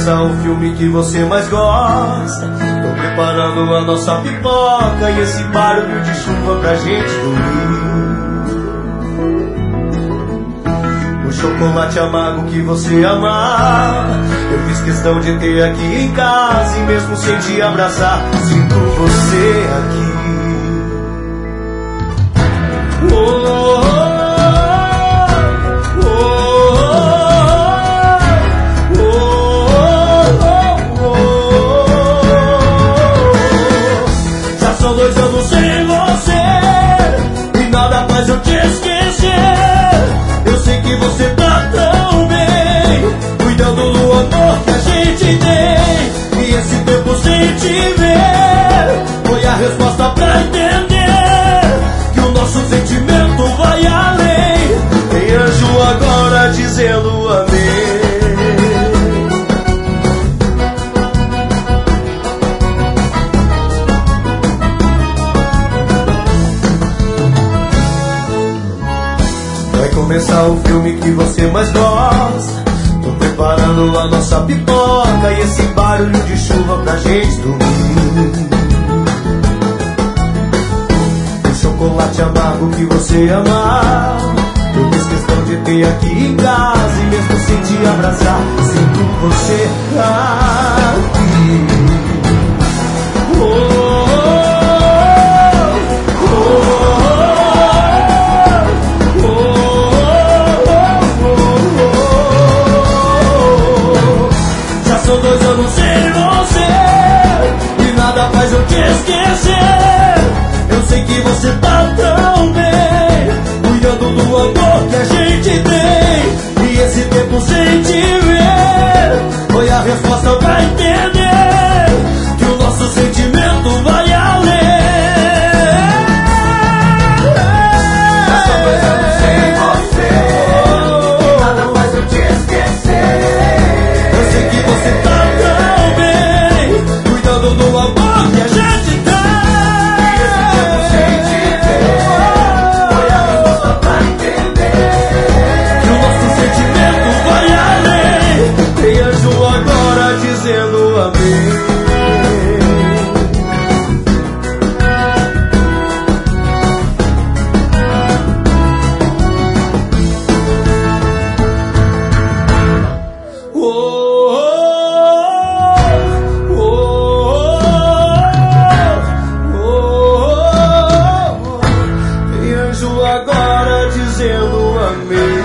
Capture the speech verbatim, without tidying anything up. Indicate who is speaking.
Speaker 1: começar o filme que você mais gosta. Tô preparando a nossa pipoca e esse barulho de chuva pra gente dormir. O chocolate amargo que você ama, eu fiz questão de ter aqui em casa. E mesmo sem te abraçar, sinto você aqui. Oh, oh, oh, oh, oh, oh, oh. Já são dois anos sem você e nada faz eu te esquecer. Eu sei que você tá tão bem, cuidando do amor que a gente tem. E esse tempo sem te ver foi a resposta pra entender que o nosso sentimento vai além. Tem anjo agora dizendo amém. Vai começar o filme que você mais gosta. Tô preparando a nossa pipoca e esse barulho de chuva pra gente dormir. O chocolate amargo que você ama, eu fiz questão de ter aqui em casa. E mesmo sem te abraçar, sinto você aqui. Oh, oh, oh, oh. Já são dois anos sem você e nada faz eu te esquecer. Eu sei que você tá tão bem, cuidando do amor que a gente tem. E esse tempo sem te ver foi a resposta pra entender que o nosso sentimento vai além. Já são dois anos sem você e nada faz eu te esquecer. Eu sei que você tá tão bem, cuidando do amor que a gente tem. Dizendo amém. Oh, oh, oh, oh, oh. Tem anjo agora dizendo amém.